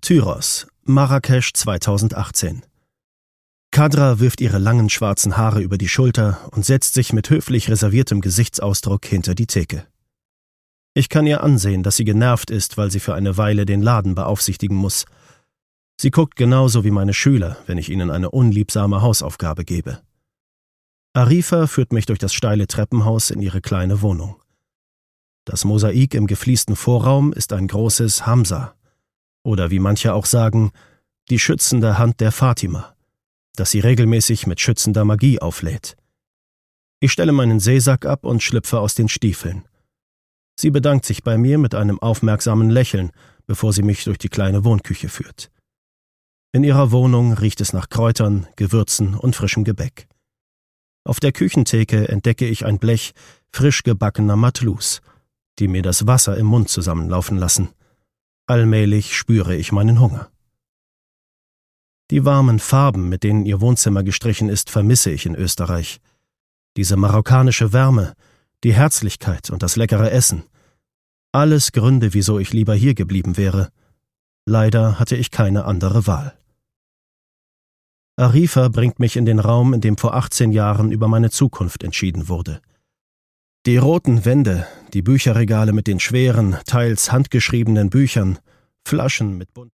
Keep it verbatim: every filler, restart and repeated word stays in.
Tyros, Marrakesch zweitausendachtzehn. Kadra wirft ihre langen schwarzen Haare über die Schulter und setzt sich mit höflich reserviertem Gesichtsausdruck hinter die Theke. Ich kann ihr ansehen, dass sie genervt ist, weil sie für eine Weile den Laden beaufsichtigen muss. Sie guckt genauso wie meine Schüler, wenn ich ihnen eine unliebsame Hausaufgabe gebe. Arifa führt mich durch das steile Treppenhaus in ihre kleine Wohnung. Das Mosaik im gefliesten Vorraum ist ein großes Hamsa, oder wie manche auch sagen, die schützende Hand der Fatima, das sie regelmäßig mit schützender Magie auflädt. Ich stelle meinen Seesack ab und schlüpfe aus den Stiefeln. Sie bedankt sich bei mir mit einem aufmerksamen Lächeln, bevor sie mich durch die kleine Wohnküche führt. In ihrer Wohnung riecht es nach Kräutern, Gewürzen und frischem Gebäck. Auf der Küchentheke entdecke ich ein Blech frisch gebackener Matlus, die mir das Wasser im Mund zusammenlaufen lassen. Allmählich spüre ich meinen Hunger. Die warmen Farben, mit denen ihr Wohnzimmer gestrichen ist, vermisse ich in Österreich. Diese marokkanische Wärme, die Herzlichkeit und das leckere Essen. Alles Gründe, wieso ich lieber hier geblieben wäre. Leider hatte ich keine andere Wahl. Arifa bringt mich in den Raum, in dem vor achtzehn Jahren über meine Zukunft entschieden wurde. Die roten Wände, die Bücherregale mit den schweren, teils handgeschriebenen Büchern, Flaschen mit bunten